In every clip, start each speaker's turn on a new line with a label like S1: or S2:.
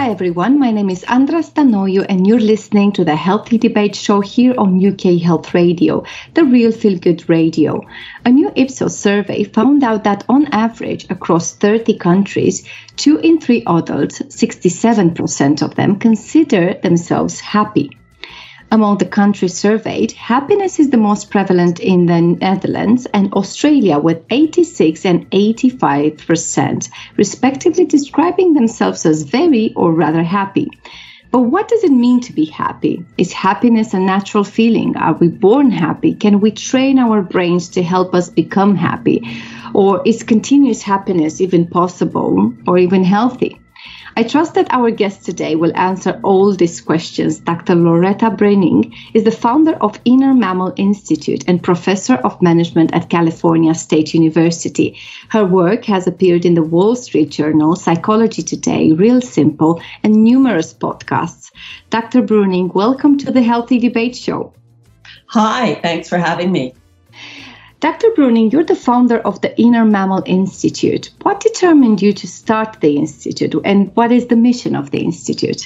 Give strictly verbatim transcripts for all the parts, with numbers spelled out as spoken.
S1: Hi everyone, my name is Andra Stanoiu and you're listening to the Healthy Debate Show here on U K Health Radio, the real feel-good radio. A new Ipsos survey found out that on average across thirty countries, two in three adults, sixty-seven percent of them, consider themselves happy. Among the countries surveyed, happiness is the most prevalent in the Netherlands and Australia with eighty-six and eighty-five percent, respectively describing themselves as very or rather happy. But what does it mean to be happy? Is happiness a natural feeling? Are we born happy? Can we train our brains to help us become happy? Or is continuous happiness even possible or even healthy? I trust that our guest today will answer all these questions. Doctor Loretta Breuning is the founder of Inner Mammal Institute and professor of management at California State University. Her work has appeared in the Wall Street Journal, Psychology Today, Real Simple, and numerous podcasts. Doctor Breuning, welcome to the Healthy Debate Show.
S2: Hi, thanks for having me.
S1: Doctor Breuning, you're the founder of the Inner Mammal Institute. What determined you to start the Institute, and what is the mission of the Institute?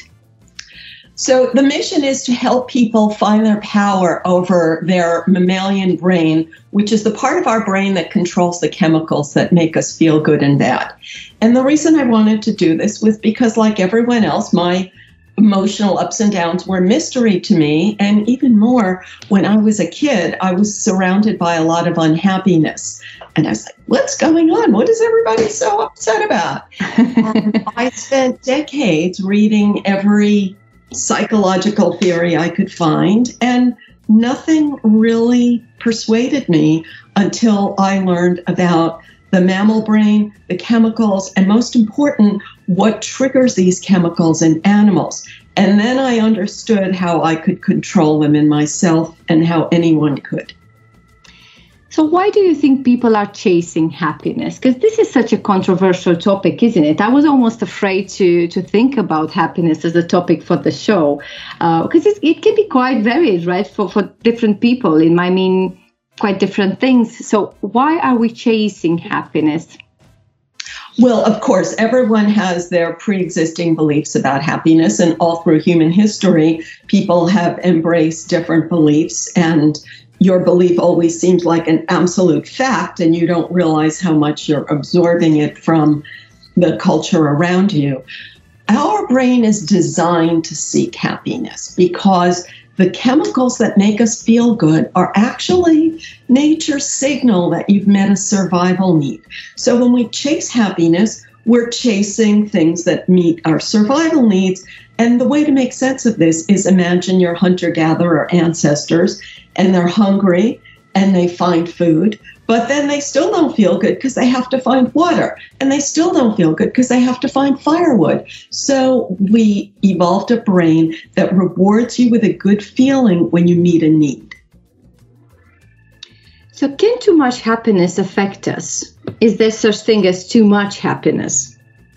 S2: So the mission is to help people find their power over their mammalian brain, which is the part of our brain that controls the chemicals that make us feel good and bad. And the reason I wanted to do this was because, like everyone else, my emotional ups and downs were mystery to me. And even more, when I was a kid, I was surrounded by a lot of unhappiness. And I was like, what's going on? What is everybody so upset about? And I spent decades reading every psychological theory I could find, and nothing really persuaded me until I learned about the mammal brain, the chemicals, and most important, what triggers these chemicals in animals. And then I understood how I could control them in myself and how anyone could.
S1: So why do you think people are chasing happiness? Because this is such a controversial topic, isn't it? I was almost afraid to, to think about happiness as a topic for the show, because uh, it can be quite varied, right, for, for different people. It might mean quite different things. So why are we chasing happiness?
S2: Well, of course, everyone has their pre-existing beliefs about happiness, and all through human history, people have embraced different beliefs, and your belief always seems like an absolute fact, and you don't realize how much you're absorbing it from the culture around you. Our brain is designed to seek happiness because the chemicals that make us feel good are actually nature's signal that you've met a survival need. So when we chase happiness, we're chasing things that meet our survival needs. And the way to make sense of this is imagine your hunter-gatherer ancestors, and they're hungry and they find food, but then they still don't feel good because they have to find water, and they still don't feel good because they have to find firewood. So we evolved a brain that rewards you with a good feeling when you meet a need.
S1: So can too much happiness affect us? Is there such thing as too much happiness?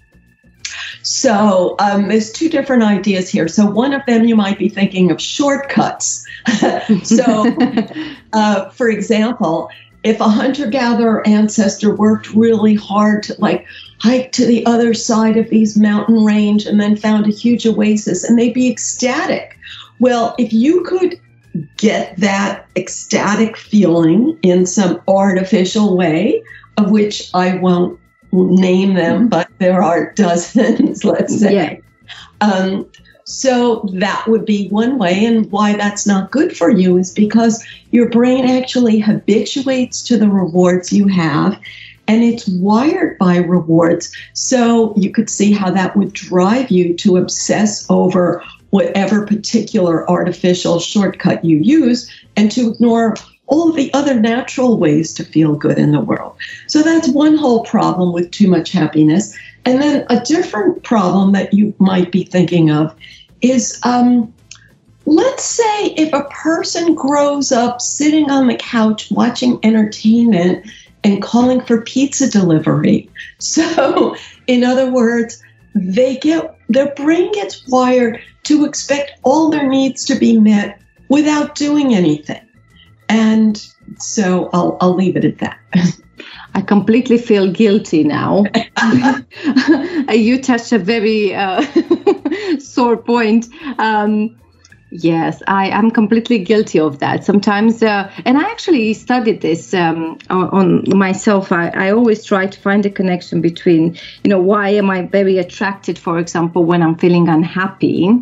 S2: So um, there's two different ideas here. So one of them, you might be thinking of shortcuts. so, uh, for example, if a hunter-gatherer ancestor worked really hard to like hike to the other side of these mountain range and then found a huge oasis, and they'd be ecstatic. Well, if you could get that ecstatic feeling in some artificial way, of which I won't name them, but there are dozens, let's say.
S1: Yeah.
S2: Um, so that would be one way. And why that's not good for you is because your brain actually habituates to the rewards you have, and it's wired by rewards. So you could see how that would drive you to obsess over whatever particular artificial shortcut you use and to ignore all of the other natural ways to feel good in the world. So that's one whole problem with too much happiness. And then a different problem that you might be thinking of is, um, let's say if a person grows up sitting on the couch watching entertainment and calling for pizza delivery. So in other words, they get their brain gets wired to expect all their needs to be met without doing anything. And so I'll I'll leave it at that.
S1: I completely feel guilty now. You touched a very uh, sore point. Um, Yes, I am completely guilty of that. Sometimes, uh, and I actually studied this um, on, on myself. I, I always try to find a connection between, you know, why am I very attracted, for example, when I'm feeling unhappy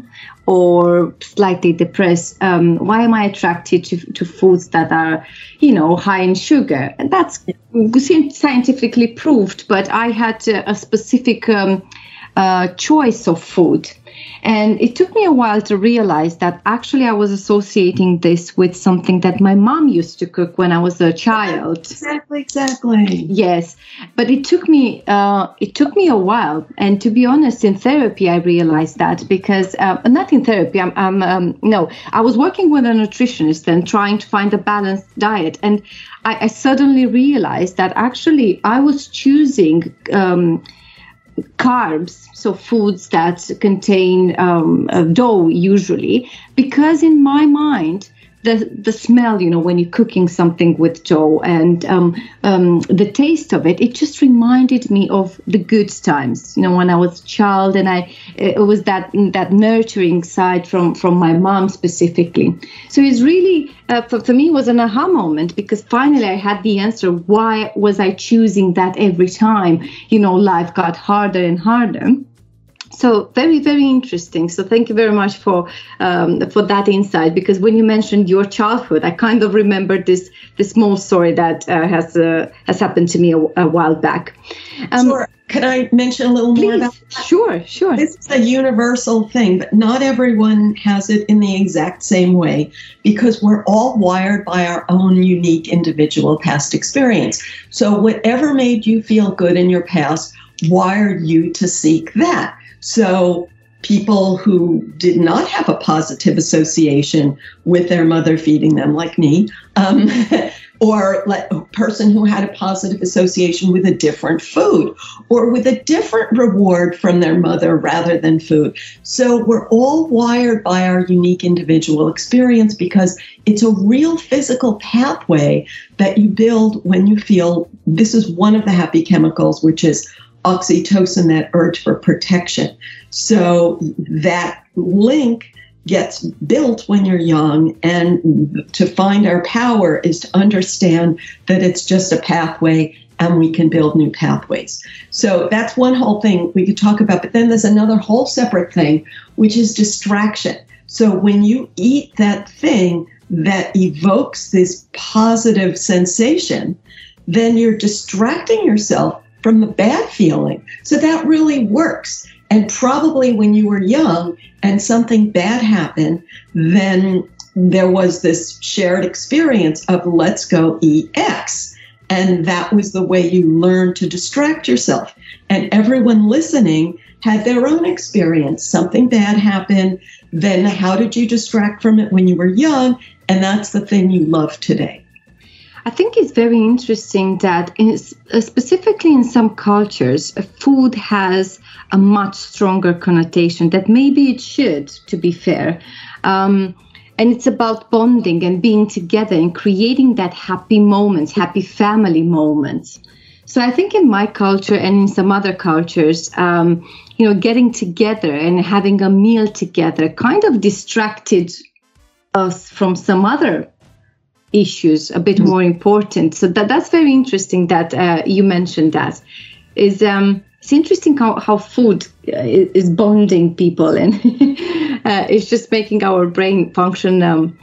S1: or slightly depressed? Um, why am I attracted to, to foods that are, you know, high in sugar? And that's scientifically proved, but I had a, a specific um, uh, choice of food. And it took me a while to realize that actually I was associating this with something that my mom used to cook when I was a child.
S2: Exactly, exactly.
S1: Yes, but it took me uh, it took me a while. And to be honest, in therapy, I realized that because uh, not in therapy. I'm, I'm um, no, I was working with a nutritionist and trying to find a balanced diet, and I, I suddenly realized that actually I was choosing Um, carbs, so foods that contain um, uh, dough usually, because in my mind, the the smell, you know, when you're cooking something with dough and um, um, the taste of it, it just reminded me of the good times, you know, when I was a child, and I it was that that nurturing side from from my mom specifically. So it's really uh, for, for me it was an aha moment, because finally I had the answer. Why was I choosing that every time? You know, life got harder and harder. So very, very interesting. So thank you very much for um, for that insight, because when you mentioned your childhood, I kind of remembered this this small story that uh, has uh, has happened to me a, a while back.
S2: Um, sure. Could I mention a little
S1: please.
S2: more about that?
S1: Sure, sure.
S2: This is a universal thing, but not everyone has it in the exact same way, because we're all wired by our own unique individual past experience. So whatever made you feel good in your past wired you to seek that. So people who did not have a positive association with their mother feeding them, like me, um, or like a person who had a positive association with a different food or with a different reward from their mother rather than food. So we're all wired by our unique individual experience, because it's a real physical pathway that you build when you feel this is one of the happy chemicals, which is oxytocin, that urge for protection. So that link gets built when you're young, and to find our power is to understand that it's just a pathway and we can build new pathways. So that's one whole thing we could talk about. But then there's another whole separate thing, which is distraction. So when you eat that thing that evokes this positive sensation, then you're distracting yourself from the bad feeling. So that really works. And probably when you were young and something bad happened, then there was this shared experience of let's go eat X. And that was the way you learned to distract yourself. And everyone listening had their own experience. Something bad happened. Then how did you distract from it when you were young? And that's the thing you love today.
S1: I think it's very interesting that in, uh, specifically in some cultures, uh, food has a much stronger connotation that maybe it should, to be fair. Um, and it's about bonding and being together and creating that happy moments, happy family moments. So I think in my culture and in some other cultures, um, you know, getting together and having a meal together kind of distracted us from some other issues a bit more important. So that that's very interesting that uh, you mentioned that. Is um it's interesting how, how food uh, is bonding people, and uh, it's just making our brain function um,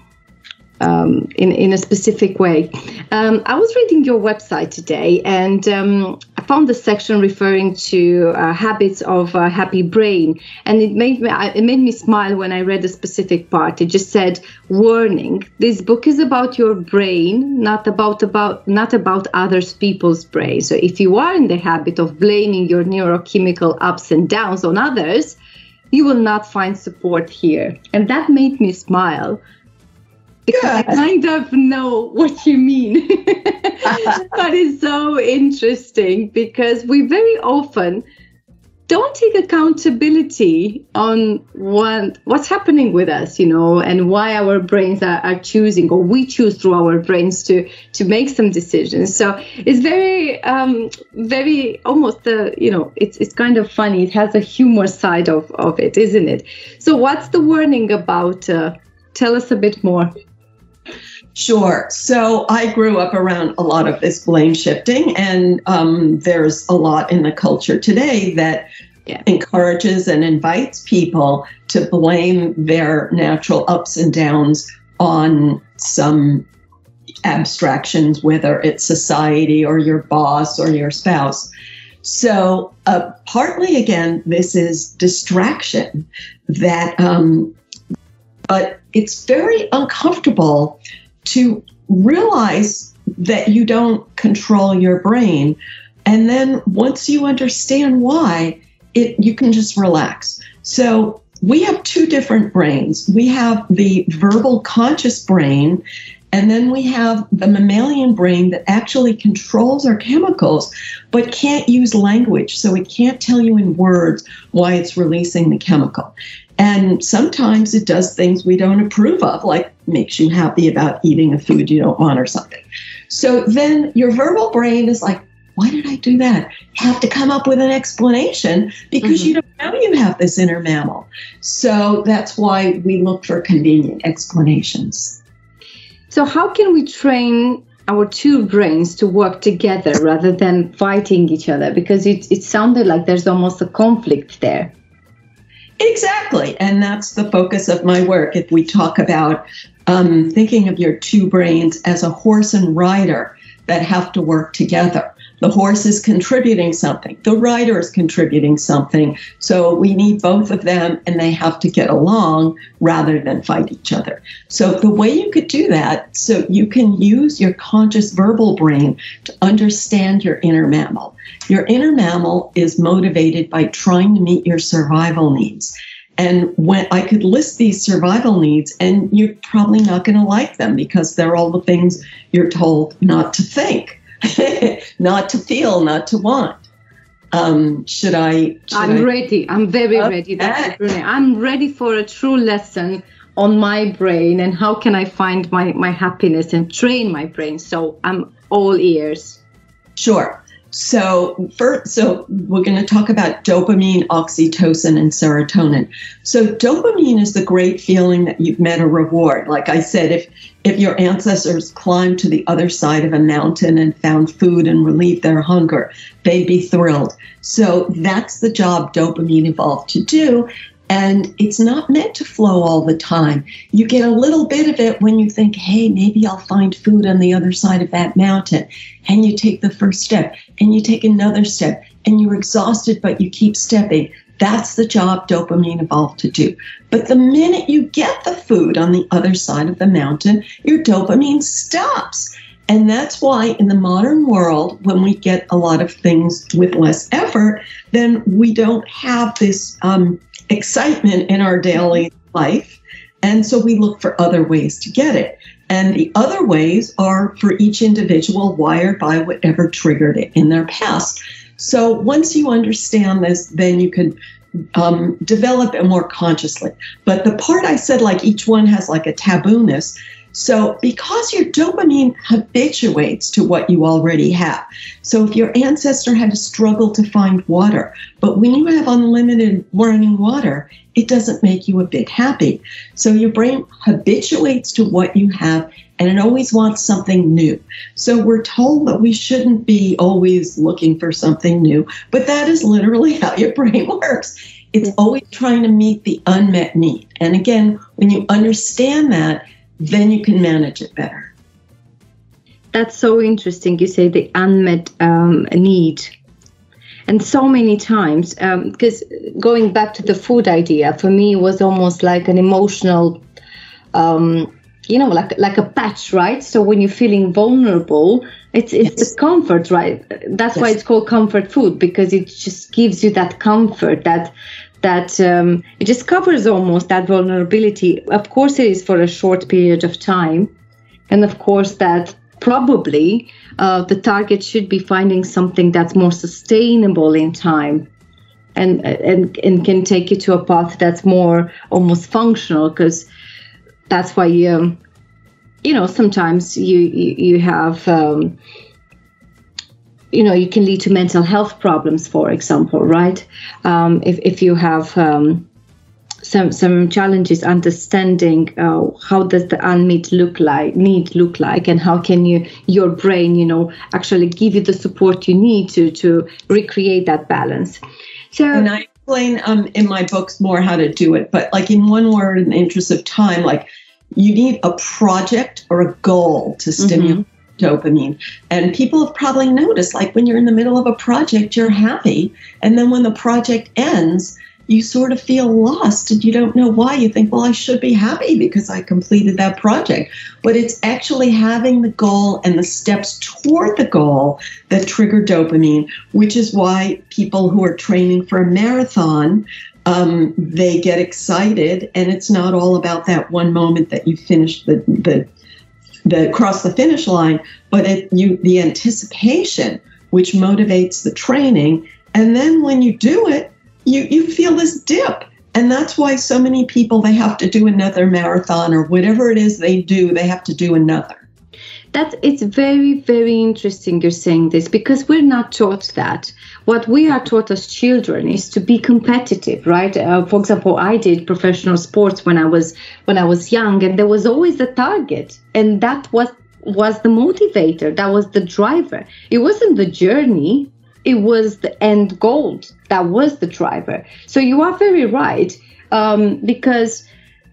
S1: um, in, in a specific way. Um, I was reading your website today, and um, I found a section referring to uh, habits of a happy brain, and it made me it made me smile when I read a specific part. It just said, "Warning: this book is about your brain, not about about not about other people's brain. So if you are in the habit of blaming your neurochemical ups and downs on others, you will not find support here." And that made me smile, because I kind of know what you mean. But it's so interesting, because we very often don't take accountability on what what's happening with us, you know, and why our brains are, are choosing, or we choose through our brains to to make some decisions. So it's very, um, very almost, uh, you know, it's it's kind of funny. It has a humor side of, of it, isn't it? So what's the warning about? Uh, tell us a bit more.
S2: Sure. So I grew up around a lot of this blame shifting, and um, there's a lot in the culture today that yeah. encourages and invites people to blame their natural ups and downs on some abstractions, whether it's society or your boss or your spouse. So uh, partly, again, this is distraction that, um, but it's very uncomfortable to realize that you don't control your brain. And then once you understand why, it you can just relax. So we have two different brains. We have the verbal conscious brain, and then we have the mammalian brain that actually controls our chemicals, but can't use language. So it can't tell you in words why it's releasing the chemical. And sometimes it does things we don't approve of, like makes you happy about eating a food you don't want or something. So then your verbal brain is like, why did I do that? You have to come up with an explanation because mm-hmm. you don't know you have this inner mammal. So that's why we look for convenient explanations.
S1: So how can we train our two brains to work together rather than fighting each other? Because it, it sounded like there's almost a conflict there.
S2: Exactly. And that's the focus of my work. If we talk about um, thinking of your two brains as a horse and rider that have to work together. The horse is contributing something. The rider is contributing something. So we need both of them, and they have to get along rather than fight each other. So the way you could do that, so you can use your conscious verbal brain to understand your inner mammal. Your inner mammal is motivated by trying to meet your survival needs. And when I could list these survival needs, and you're probably not going to like them because they're all the things you're told not to think. Not to feel, not to want. Um, should I? Should
S1: I'm
S2: I?
S1: ready. I'm very
S2: okay.
S1: ready. That's brilliant. I'm ready for a true lesson on my brain and how can I find my, my happiness and train my brain. So I'm all ears.
S2: Sure. So first, so we're going to talk about dopamine, oxytocin, and serotonin. So dopamine is the great feeling that you've met a reward. Like I said, if if your ancestors climbed to the other side of a mountain and found food and relieved their hunger, they'd be thrilled. So that's the job dopamine evolved to do. And it's not meant to flow all the time. You get a little bit of it when you think, hey, maybe I'll find food on the other side of that mountain. And you take the first step, and you take another step, and you're exhausted, but you keep stepping. That's the job dopamine evolved to do. But the minute you get the food on the other side of the mountain, your dopamine stops. And that's why in the modern world, when we get a lot of things with less effort, then we don't have this um, excitement in our daily life. And so we look for other ways to get it. And the other ways are for each individual wired by whatever triggered it in their past. So once you understand this, then you can um, develop it more consciously. But the part I said, like each one has like a taboo-ness. So because your dopamine habituates to what you already have. So if your ancestor had to struggle to find water, but when you have unlimited running water, it doesn't make you a bit happy. So your brain habituates to what you have, and it always wants something new. So we're told that we shouldn't be always looking for something new, but that is literally how your brain works. It's always trying to meet the unmet need. And again, when you understand that, then you can manage it better.
S1: That's so interesting. You say the unmet um, need. And so many times, because um, going back to the food idea, for me, it was almost like an emotional, um, you know, like like a patch, right? So when you're feeling vulnerable, it's it's yes. the comfort, right? That's yes. why it's called comfort food, because it just gives you that comfort, that that um, it just covers almost that vulnerability. Of course, it is for a short period of time. And of course, that probably uh, the target should be finding something that's more sustainable in time. and and and can take you to a path that's more almost functional, because that's why um, you know sometimes you you, you have um, you know you can lead to mental health problems, for example, right? Um, if if you have um, some some challenges understanding uh, how does the unmet look like need look like, and how can you your brain you know actually give you the support you need to to recreate that balance. So
S2: and I explain um, in my books more how to do it, but like in one word, in the interest of time, like you need a project or a goal to stimulate mm-hmm. dopamine. And people have probably noticed, like when you're in the middle of a project, you're happy, and then when the project ends, you sort of feel lost and you don't know why. You think, well, I should be happy because I completed that project. But it's actually having the goal and the steps toward the goal that trigger dopamine, which is why people who are training for a marathon, um, they get excited, and it's not all about that one moment that you finish the, the, the cross the finish line, but it, you the anticipation, which motivates the training. And then when you do it, You you feel this dip, and that's why so many people, they have to do another marathon or whatever it is they do, they have to do another.
S1: That's it's very, very interesting you're saying this, because we're not taught that. What we are taught as children is to be competitive, right? Uh, for example, I did professional sports when I was when I was young, and there was always a target, and that was was the motivator, that was the driver. It wasn't the journey. It was the end goal that was the driver. So you are very right, um, because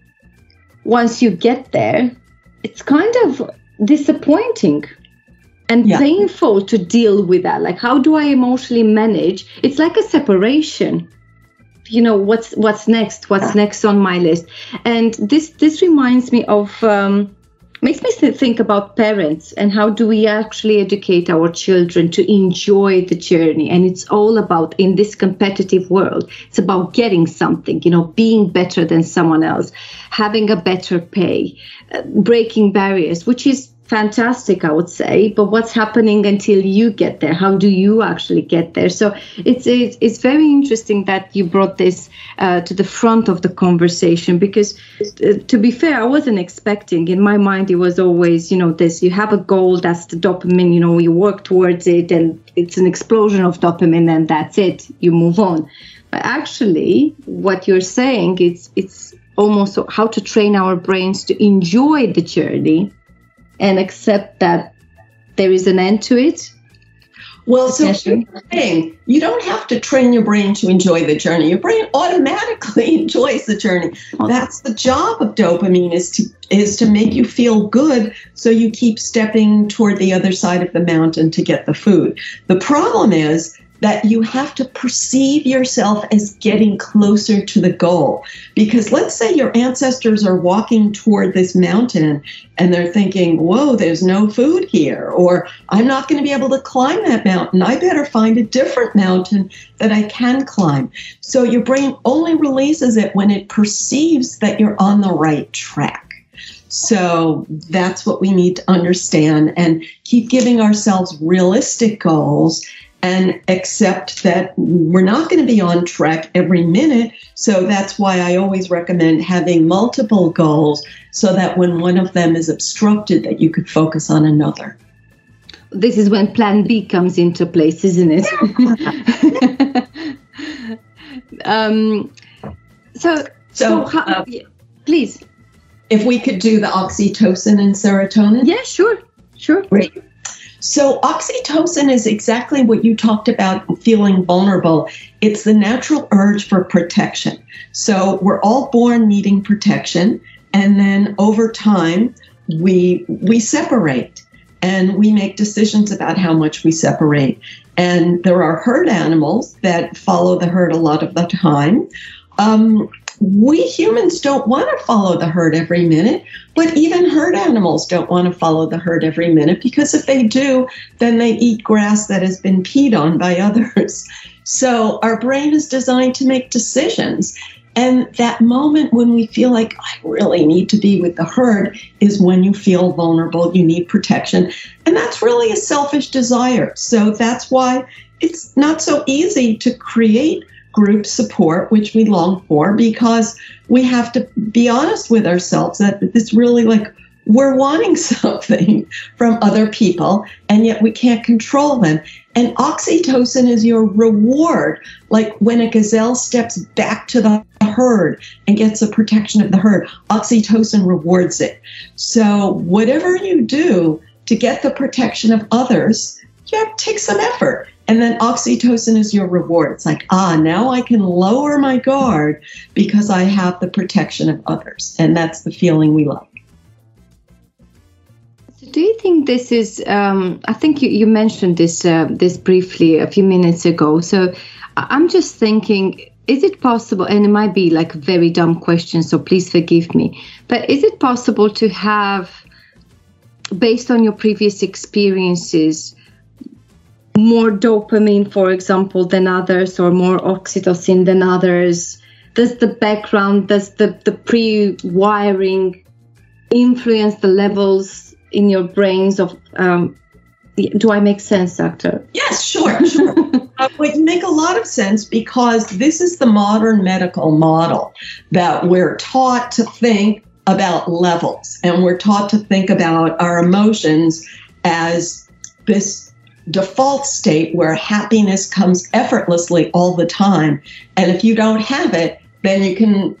S1: once you get there, it's kind of disappointing and yeah. painful to deal with that. Like, how do I emotionally manage? It's like a separation. You know, what's what's next? What's next on my list? And this this reminds me of. Um, Makes me think about parents and how do we actually educate our children to enjoy the journey. And it's all about, in this competitive world, it's about getting something, you know, being better than someone else, having a better pay, uh, breaking barriers, which is fantastic, I would say. But what's happening until you get there? How do you actually get there? So it's it's, it's very interesting that you brought this uh, to the front of the conversation, because uh, to be fair, I wasn't expecting. In my mind, it was always, you know, this, you have a goal, that's the dopamine, you know, you work towards it and it's an explosion of dopamine and that's it, you move on. But actually, what you're saying, it's it's almost how to train our brains to enjoy the journey and accept that there is an end to it.
S2: Well, so here's the thing. You don't have to train your brain to enjoy the journey. Your brain automatically enjoys the journey. That's the job of dopamine, is to is to make you feel good, so you keep stepping toward the other side of the mountain to get the food. The problem is that you have to perceive yourself as getting closer to the goal. Because let's say your ancestors are walking toward this mountain and they're thinking, whoa, there's no food here, or I'm not going to be able to climb that mountain. I better find a different mountain that I can climb. So your brain only releases it when it perceives that you're on the right track. So that's what we need to understand, and keep giving ourselves realistic goals and accept that we're not going to be on track every minute. So that's why I always recommend having multiple goals, so that when one of them is obstructed, that you could focus on another.
S1: This is when plan B comes into place, isn't it? um, so, so,
S2: so
S1: how,
S2: uh,
S1: please.
S2: If we could do the oxytocin and serotonin.
S1: Yeah, sure, sure.
S2: Great. So oxytocin is exactly what you talked about, feeling vulnerable. It's the natural urge for protection. So we're all born needing protection, and then over time we we separate, and we make decisions about how much we separate. And there are herd animals that follow the herd a lot of the time. Um, We humans don't want to follow the herd every minute, but even herd animals don't want to follow the herd every minute, because if they do, then they eat grass that has been peed on by others. So our brain is designed to make decisions. And that moment when we feel like, I really need to be with the herd, is when you feel vulnerable, you need protection. And that's really a selfish desire. So that's why it's not so easy to create group support, which we long for, because we have to be honest with ourselves that it's really like we're wanting something from other people, and yet we can't control them. And oxytocin is your reward. Like when a gazelle steps back to the herd and gets the protection of the herd, oxytocin rewards it. So whatever you do to get the protection of others, you have to take some effort. And then oxytocin is your reward. It's like, ah, now I can lower my guard because I have the protection of others. And that's the feeling we love.
S1: Do you think this is, um, I think you, you mentioned this uh, this briefly a few minutes ago. So I'm just thinking, is it possible, and it might be like a very dumb question, so please forgive me, but is it possible to have, based on your previous experiences, more dopamine, for example, than others, or more oxytocin than others? Does the background, does the, the pre-wiring influence the levels in your brains of, um, do I make sense, Doctor?
S2: Yes, sure, sure. uh, but you make a lot of sense, because this is the modern medical model, that we're taught to think about levels, and we're taught to think about our emotions as this default state where happiness comes effortlessly all the time. And if you don't have it, then you can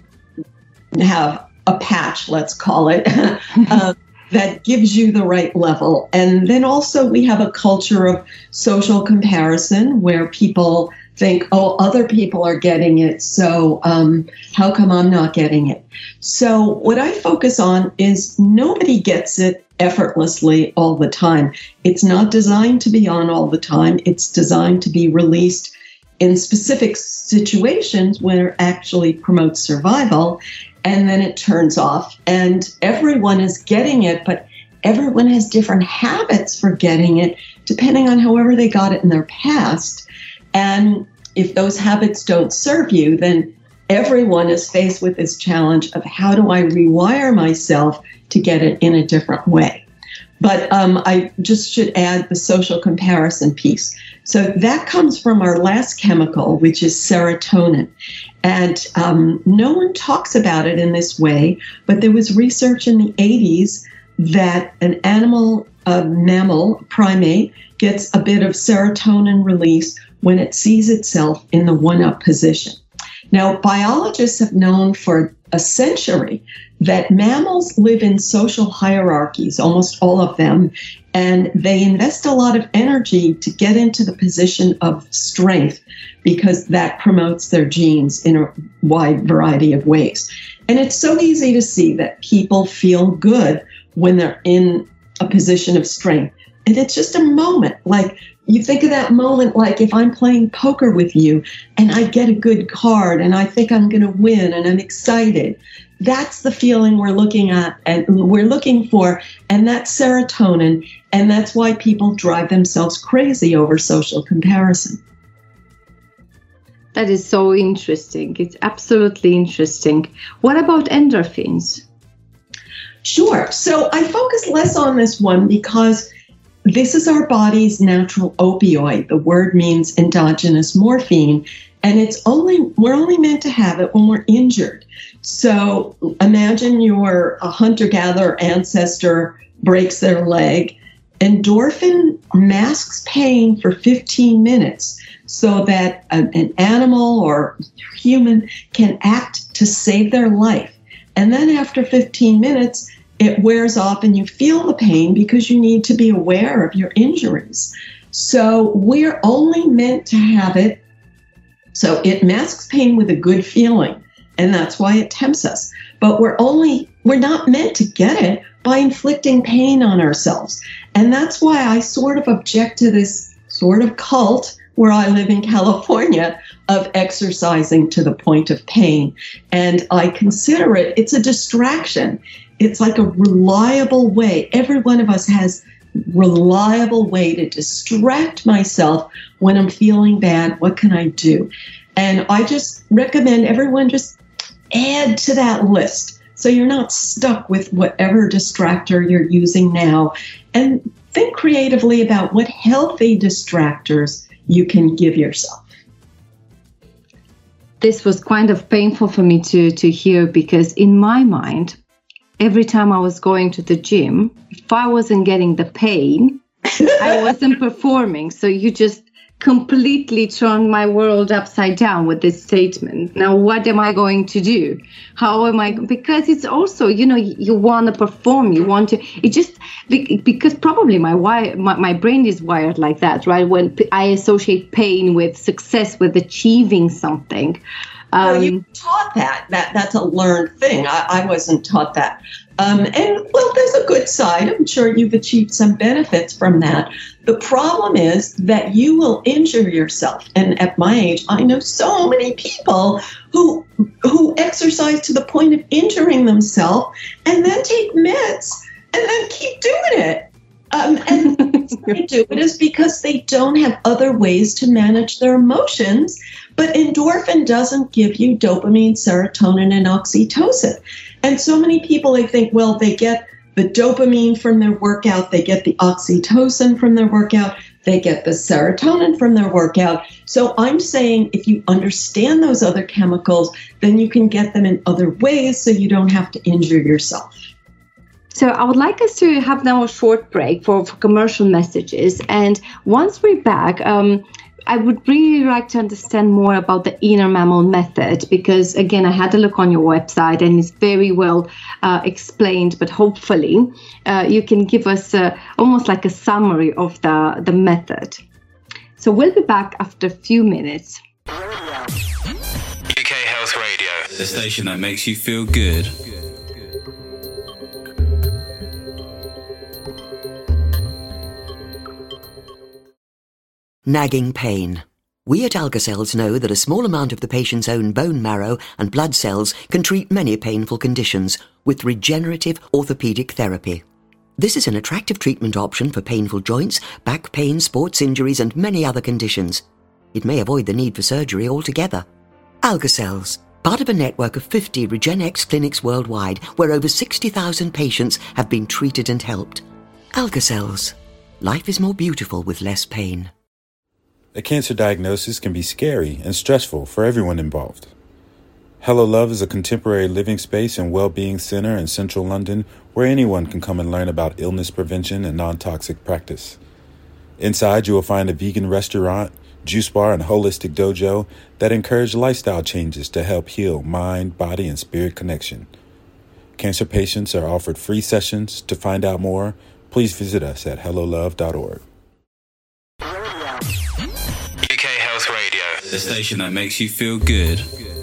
S2: have a patch, let's call it, uh, that gives you the right level. And then also we have a culture of social comparison where people think, oh, other people are getting it, so um, how come I'm not getting it? So what I focus on is nobody gets it effortlessly all the time. It's not designed to be on all the time. It's designed to be released in specific situations where it actually promotes survival, and then it turns off. And everyone is getting it, but everyone has different habits for getting it, depending on however they got it in their past. And if those habits don't serve you, then everyone is faced with this challenge of how do I rewire myself to get it in a different way. But um, I just should add the social comparison piece. So that comes from our last chemical, which is serotonin. And um, no one talks about it in this way, but there was research in the eighties that an animal, a mammal, primate, gets a bit of serotonin release when it sees itself in the one-up position. Now, biologists have known for a century that mammals live in social hierarchies, almost all of them, and they invest a lot of energy to get into the position of strength because that promotes their genes in a wide variety of ways. And it's so easy to see that people feel good when they're in a position of strength. And it's just a moment, like you think of that moment, like if I'm playing poker with you and I get a good card and I think I'm going to win and I'm excited. That's the feeling we're looking at and we're looking for. And that's serotonin. And that's why people drive themselves crazy over social comparison.
S1: That is so interesting. It's absolutely interesting. What about endorphins?
S2: Sure. So I focus less on this one because this is our body's natural opioid. The word means endogenous morphine, and it's only we're only meant to have it when we're injured. So imagine you're a hunter-gatherer ancestor breaks their leg. Endorphin masks pain for fifteen minutes so that a, an animal or human can act to save their life. And then after fifteen minutes, it wears off and you feel the pain because you need to be aware of your injuries. So we're only meant to have it. So it masks pain with a good feeling, and that's why it tempts us. But we're only, we're not meant to get it by inflicting pain on ourselves. And that's why I sort of object to this sort of cult where I live in California of exercising to the point of pain. And I consider it, it's a distraction. It's like a reliable way. Every one of us has reliable way to distract myself when I'm feeling bad. What can I do? And I just recommend everyone just add to that list so you're not stuck with whatever distractor you're using now. And think creatively about what healthy distractors you can give yourself.
S1: this was kind of painful for me to, to hear, because in my mind, every time I was going to the gym, if I wasn't getting the pain, I wasn't performing. So you just completely turned my world upside down with this statement. Now, what am I going to do? How am I? Because it's also, you know, you, you want to perform. You want to, it just, because probably my, wire, my, my brain is wired like that, right? When I associate pain with success, with achieving something. Um,
S2: well, you taught that. That that's a learned thing. I, I wasn't taught that. Um, and, well, there's a good side. I'm sure you've achieved some benefits from that. The problem is that you will injure yourself. And at my age, I know so many people who who exercise to the point of injuring themselves and then take meds and then keep doing it. Um, and the reason they do it is because they don't have other ways to manage their emotions. But endorphin doesn't give you dopamine, serotonin, and oxytocin. And so many people, they think, well, they get the dopamine from their workout, they get the oxytocin from their workout, they get the serotonin from their workout. So I'm saying if you understand those other chemicals, then you can get them in other ways so you don't have to injure yourself.
S1: So I would like us to have now a short break for, for commercial messages. And once we're back, um, I would really like to understand more about the inner mammal method, because, again, I had a look on your website and it's very well uh, explained, but hopefully uh, you can give us uh, almost like a summary of the, the method. So we'll be back after a few minutes.
S3: U K Health Radio, the station that makes you feel good.
S4: Nagging pain. We at AlgaCells know that a small amount of the patient's own bone marrow and blood cells can treat many painful conditions with regenerative orthopedic therapy. This is an attractive treatment option for painful joints, back pain, sports injuries, and many other conditions. It may avoid the need for surgery altogether. AlgaCells, part of a network of fifty RegenX clinics worldwide, where over sixty thousand patients have been treated and helped. AlgaCells. Life is more beautiful with less pain.
S5: A cancer diagnosis can be scary and stressful for everyone involved. Hello Love is a contemporary living space and well-being center in central London where anyone can come and learn about illness prevention and non-toxic practice. Inside, you will find a vegan restaurant, juice bar, and holistic dojo that encourage lifestyle changes to help heal mind, body, and spirit connection. Cancer patients are offered free sessions. To find out more, please visit us at hello love dot org.
S3: U K Health Radio, the station that makes you feel good.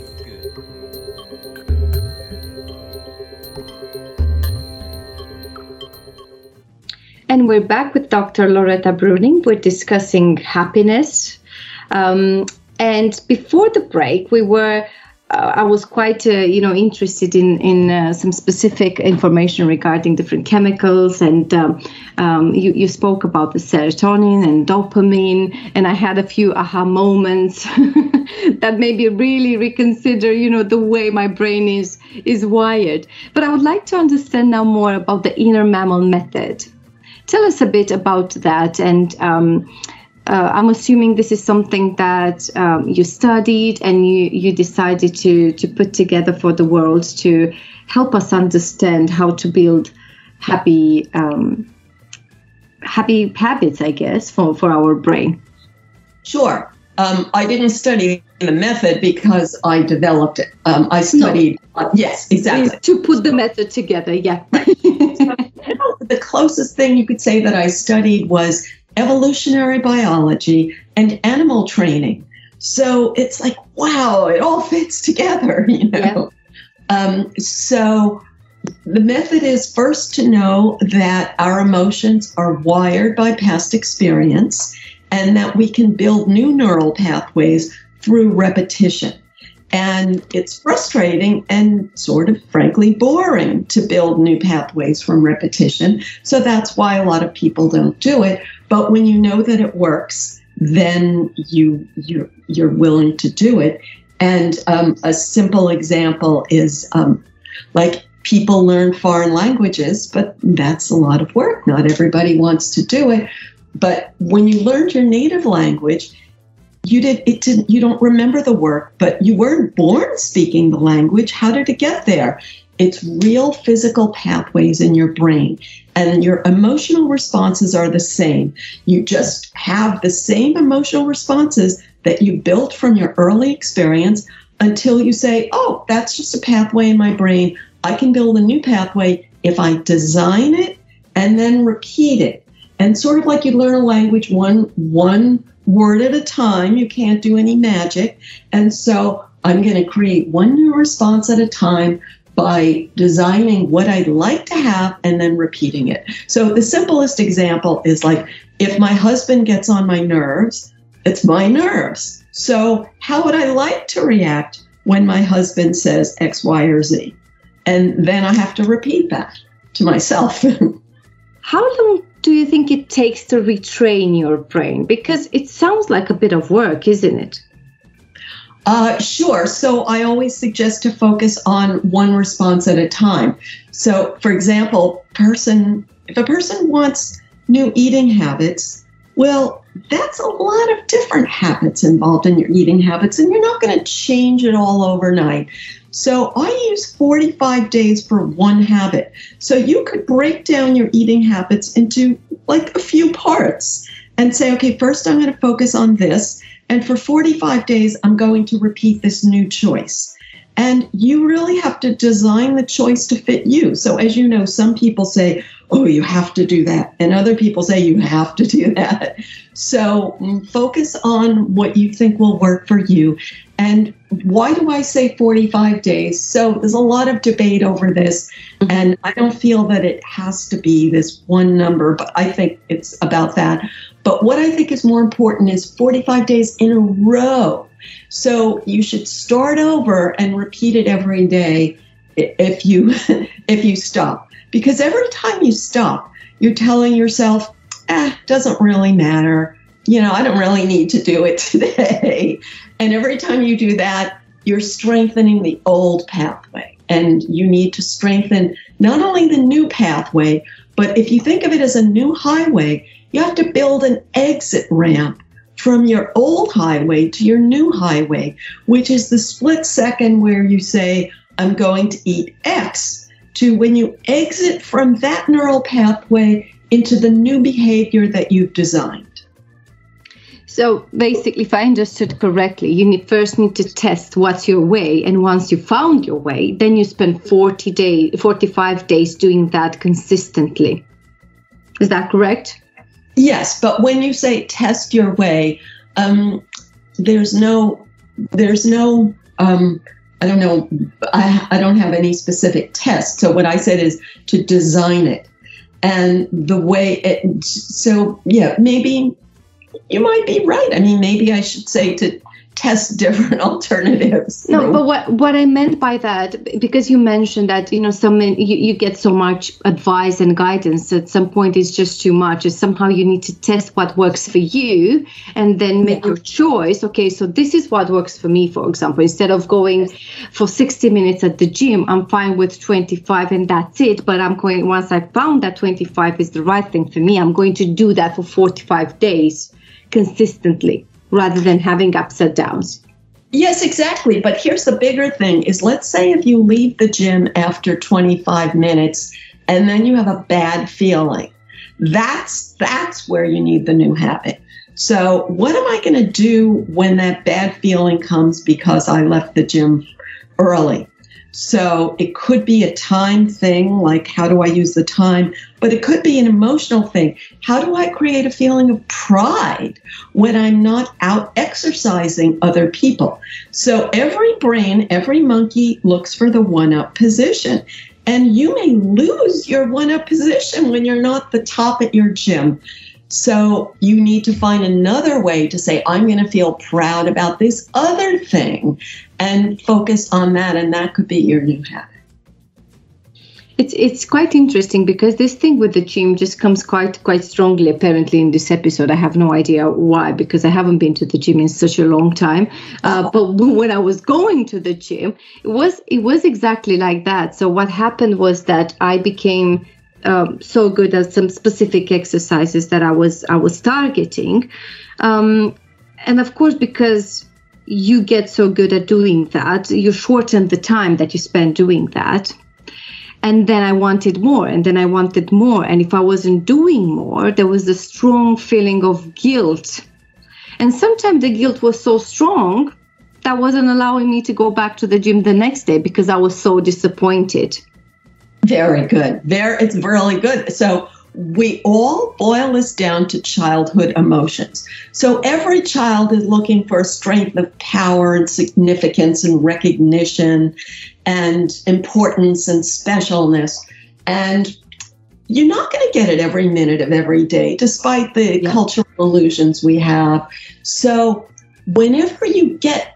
S1: And we're back with Doctor Loretta Breuning. We're discussing happiness. Um, and before the break, we were, uh, I was quite, uh, you know, interested in in uh, some specific information regarding different chemicals. And um, um, you, you spoke about the serotonin and dopamine. And I had a few aha moments that made me really reconsider, you know, the way my brain is is wired. But I would like to understand now more about the inner mammal method. Tell us a bit about that, and um, uh, I'm assuming this is something that um, you studied and you, you decided to, to put together for the world to help us understand how to build happy um, happy habits, I guess, for, for our brain.
S2: Sure. Um, I didn't study the method because I developed it. Um, I studied, no. uh, yes, exactly.
S1: To put the method together, yeah.
S2: Right. The closest thing you could say that I studied was evolutionary biology and animal training. So it's like, wow, it all fits together, you know. Yeah. Um, so the method is first to know that our emotions are wired by past experience and that we can build new neural pathways through repetition. And it's frustrating and sort of, frankly, boring to build new pathways from repetition. So that's why a lot of people don't do it. But when you know that it works, then you, you're, you're willing to do it. And um, a simple example is um, like people learn foreign languages, but that's a lot of work. Not everybody wants to do it. But when you learn your native language, you did it didn't you don't remember the work, but you weren't born speaking the language. How did it get there? It's real physical pathways in your brain, and your emotional responses are the same. You just have the same emotional responses that you built from your early experience until you say, oh, that's just a pathway in my brain. I can build a new pathway if I design it and then repeat it. And sort of like you learn a language one one word at a time, you can't do any magic. And so I'm going to create one new response at a time by designing what I'd like to have and then repeating it. So the simplest example is like, if my husband gets on my nerves, it's my nerves. So how would I like to react when my husband says X, Y, or Z? And then I have to repeat that to myself.
S1: How long do you think it takes to retrain your brain? Because it sounds like a bit of work, isn't it?
S2: Uh, sure. So I always suggest to focus on one response at a time. So, for example, person if a person wants new eating habits, well, that's a lot of different habits involved in your eating habits, and you're not going to change it all overnight. So I use forty-five days for one habit. So you could break down your eating habits into like a few parts and say, okay, first I'm going to focus on this. And for forty-five days, I'm going to repeat this new choice. And you really have to design the choice to fit you. So as you know, some people say, oh, you have to do that. And other people say you have to do that. So um, focus on what you think will work for you. And why do I say forty-five days? So there's a lot of debate over this. And I don't feel that it has to be this one number, but I think it's about that. But what I think is more important is forty-five days in a row. So you should start over and repeat it every day if you if you stop. Because every time you stop, you're telling yourself, eh, doesn't really matter. You know, I don't really need to do it today. And every time you do that, you're strengthening the old pathway. And you need to strengthen not only the new pathway, but if you think of it as a new highway, you have to build an exit ramp from your old highway to your new highway, which is the split second where you say, I'm going to eat X, to when you exit from that neural pathway into the new behavior that you've designed.
S1: So basically, if I understood correctly, you need, first need to test what's your way. And once you found your way, then you spend forty day, forty-five days doing that consistently. Is that correct?
S2: Yes, but when you say test your way, um, there's no, there's no, um, I don't know, I, I don't have any specific test. So what I said is to design it. And the way it, so yeah, maybe you might be right. I mean, maybe I should say to test different alternatives.
S1: No, know? but what what I meant by that, because you mentioned that, you know, some you, you get so much advice and guidance at some point it's just too much. Is somehow you need to test what works for you and then make yeah. your choice. Okay, so this is what works for me, for example. Instead of going for sixty minutes at the gym, I'm fine with twenty-five and that's it. But I'm going, once I found that twenty-five is the right thing for me, I'm going to do that for forty-five days consistently, rather than having ups and downs.
S2: Yes, exactly. But here's the bigger thing is, let's say if you leave the gym after twenty-five minutes and then you have a bad feeling, that's that's where you need the new habit. So what am I going to do when that bad feeling comes because I left the gym early? So it could be a time thing, like how do I use the time? But it could be an emotional thing. How do I create a feeling of pride when I'm not out exercising other people? So every brain, every monkey looks for the one-up position. And you may lose your one-up position when you're not the top at your gym. So you need to find another way to say, I'm going to feel proud about this other thing and focus on that. And that could be your new habit.
S1: It's it's quite interesting because this thing with the gym just comes quite quite strongly apparently in this episode. I have no idea why, because I haven't been to the gym in such a long time. Uh, but when I was going to the gym, it was it was exactly like that. So what happened was that I became Um, so good at some specific exercises that I was I was targeting, um, and of course, because you get so good at doing that, you shorten the time that you spend doing that. And then I wanted more, and then I wanted more. And if I wasn't doing more, there was a strong feeling of guilt. And sometimes the guilt was so strong that wasn't allowing me to go back to the gym the next day because I was so disappointed.
S2: Very good. Very, it's really good. So we all boil this down to childhood emotions. So every child is looking for a strength of power and significance and recognition and importance and specialness. And you're not going to get it every minute of every day, despite the yeah. cultural illusions we have. So whenever you get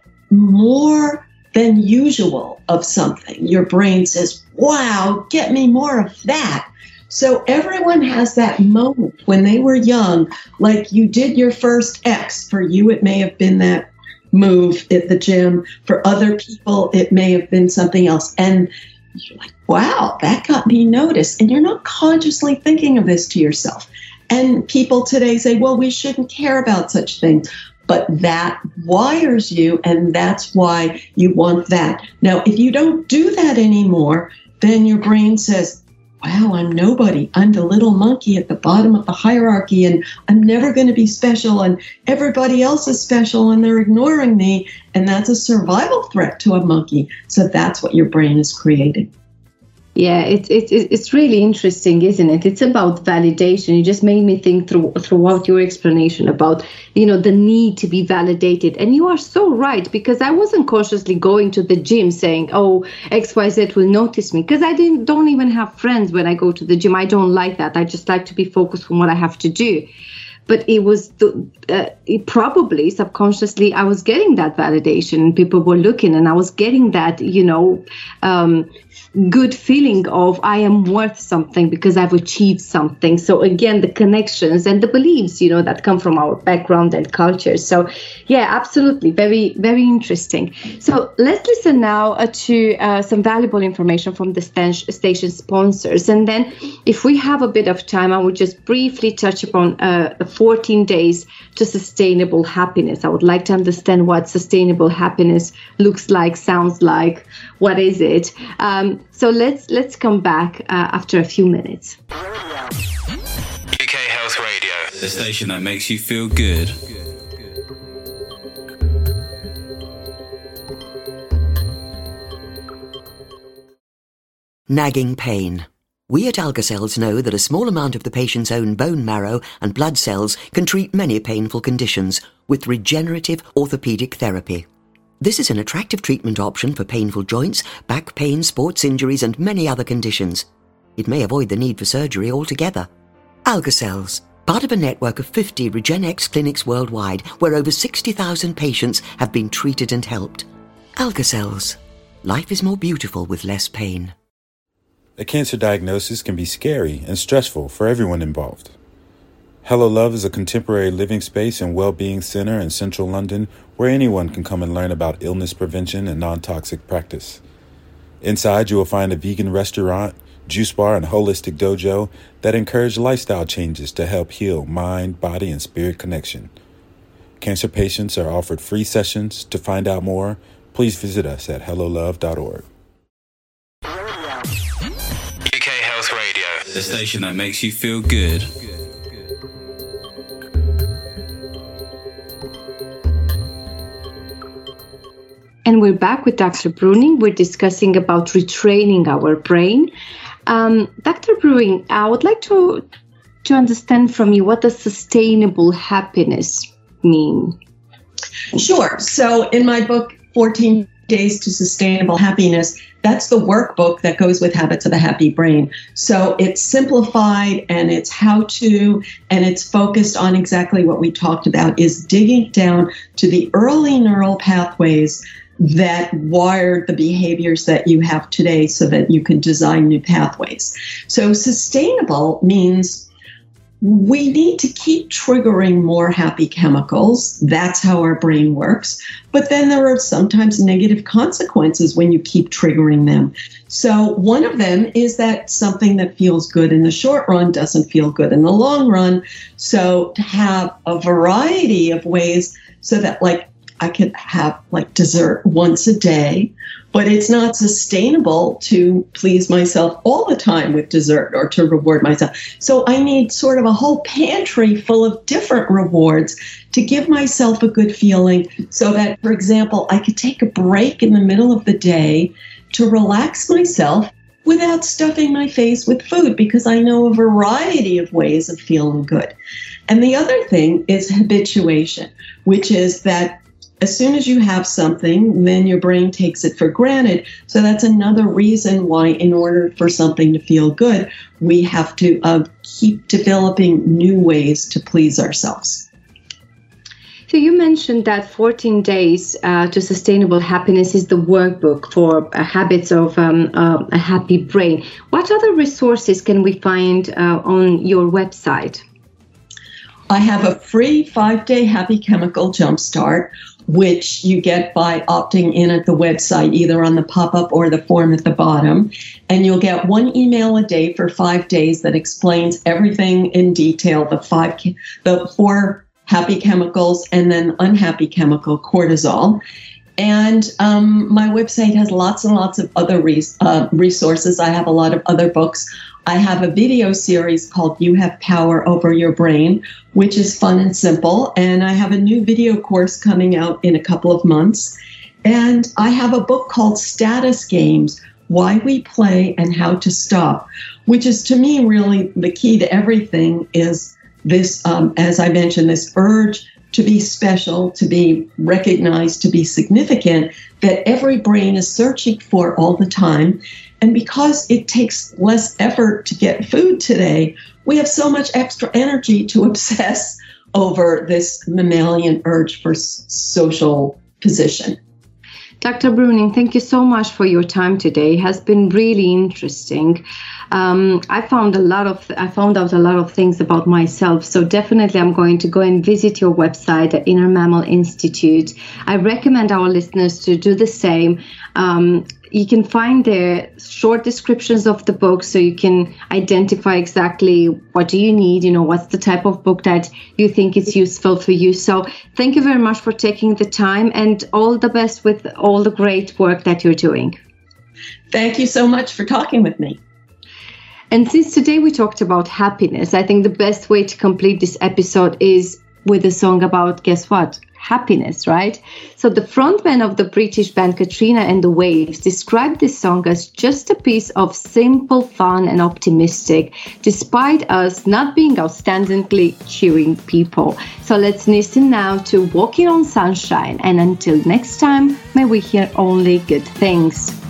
S2: more than usual of something, your brain says, wow, get me more of that. So everyone has that moment when they were young, like you did your first X. For you, it may have been that move at the gym. For other people, it may have been something else. And you're like, wow, that got me noticed. And you're not consciously thinking of this to yourself. And people today say, well, we shouldn't care about such things. But that wires you, and that's why you want that. Now, if you don't do that anymore, then your brain says, wow, I'm nobody. I'm the little monkey at the bottom of the hierarchy, and I'm never going to be special, and everybody else is special, and they're ignoring me. And that's a survival threat to a monkey. So that's what your brain is creating.
S1: Yeah, it's it's it's really interesting, isn't it? It's about validation. You just made me think through throughout your explanation about, you know, the need to be validated. And you are so right, because I wasn't consciously going to the gym saying, oh, X Y Z will notice me, because I didn't don't even have friends when I go to the gym. I don't like that. I just like to be focused on what I have to do. But it was the, uh, it probably subconsciously I was getting that validation, and people were looking, and I was getting that, you know, um, good feeling of I am worth something because I've achieved something. So again, the connections and the beliefs, you know, that come from our background and culture. So yeah, absolutely. Very, very interesting. So let's listen now uh, to uh, some valuable information from the st- station sponsors. And then if we have a bit of time, I would just briefly touch upon uh, fourteen days to sustainable happiness. I would like to understand what sustainable happiness looks like, sounds like, what is it? Um, so let's let's come back uh, after a few minutes.
S3: U K Health Radio, the station that makes you feel good.
S4: Nagging pain. We at Alka-Cells know that a small amount of the patient's own bone marrow and blood cells can treat many painful conditions with regenerative orthopedic therapy. This is an attractive treatment option for painful joints, back pain, sports injuries, and many other conditions. It may avoid the need for surgery altogether. Alka-Cells, part of a network of fifty RegenX clinics worldwide, where over sixty thousand patients have been treated and helped. Alka-Cells. Life is more beautiful with less pain.
S5: A cancer diagnosis can be scary and stressful for everyone involved. Hello Love is a contemporary living space and well-being center in central London where anyone can come and learn about illness prevention and non-toxic practice. Inside, you will find a vegan restaurant, juice bar, and holistic dojo that encourage lifestyle changes to help heal mind, body, and spirit connection. Cancer patients are offered free sessions. To find out more, please visit us at hello love dot org.
S3: U K Health Radio, the station that makes you feel good.
S1: And we're back with Doctor Bruning. We're discussing about retraining our brain. Um, Doctor Bruning, I would like to to understand from you, what does sustainable happiness mean?
S2: Sure. So in my book, fourteen Days to Sustainable Happiness, that's the workbook that goes with Habits of a Happy Brain. So it's simplified, and it's how to, and it's focused on exactly what we talked about, is digging down to the early neural pathways that wired the behaviors that you have today so that you can design new pathways. So sustainable means we need to keep triggering more happy chemicals. That's how our brain works. But then there are sometimes negative consequences when you keep triggering them. So one of them is that something that feels good in the short run doesn't feel good in the long run. So to have a variety of ways so that, like, I could have like dessert once a day, but it's not sustainable to please myself all the time with dessert or to reward myself. So I need sort of a whole pantry full of different rewards to give myself a good feeling so that, for example, I could take a break in the middle of the day to relax myself without stuffing my face with food, because I know a variety of ways of feeling good. And the other thing is habituation, which is that as soon as you have something, then your brain takes it for granted. So that's another reason why, in order for something to feel good, we have to uh, keep developing new ways to please ourselves.
S1: So you mentioned that fourteen days uh, to Sustainable Happiness is the workbook for uh, habits of um, uh, a happy brain. What other resources can we find uh, on your website?
S2: I have a free five-day Happy Chemical Jumpstart, which you get by opting in at the website, either on the pop-up or the form at the bottom. And you'll get one email a day for five days that explains everything in detail, the five, the four happy chemicals and then unhappy chemical, cortisol. And um, my website has lots and lots of other res- uh, resources. I have a lot of other books. I have a video series called You Have Power Over Your Brain, which is fun and simple. And I have a new video course coming out in a couple of months. And I have a book called Status Games, Why We Play and How to Stop, which is, to me, really the key to everything is this, um, as I mentioned, this urge to be special, to be recognized, to be significant, that every brain is searching for all the time. And because it takes less effort to get food today, we have so much extra energy to obsess over this mammalian urge for s- social position.
S1: Doctor Bruning, thank you so much for your time today. It has been really interesting. Um, I found a lot of I found out a lot of things about myself. So definitely, I'm going to go and visit your website, the Inner Mammal Institute. I recommend our listeners to do the same. Um, you can find there short descriptions of the book, so you can identify exactly what do you need. You know, what's the type of book that you think is useful for you. So thank you very much for taking the time, and all the best with all the great work that you're doing.
S2: Thank you so much for talking with me.
S1: And since today we talked about happiness, I think the best way to complete this episode is with a song about, guess what? Happiness, right? So the frontman of the British band Katrina and the Waves described this song as just a piece of simple fun and optimistic, despite us not being outstandingly cheering people. So let's listen now to Walking on Sunshine, and until next time, may we hear only good things.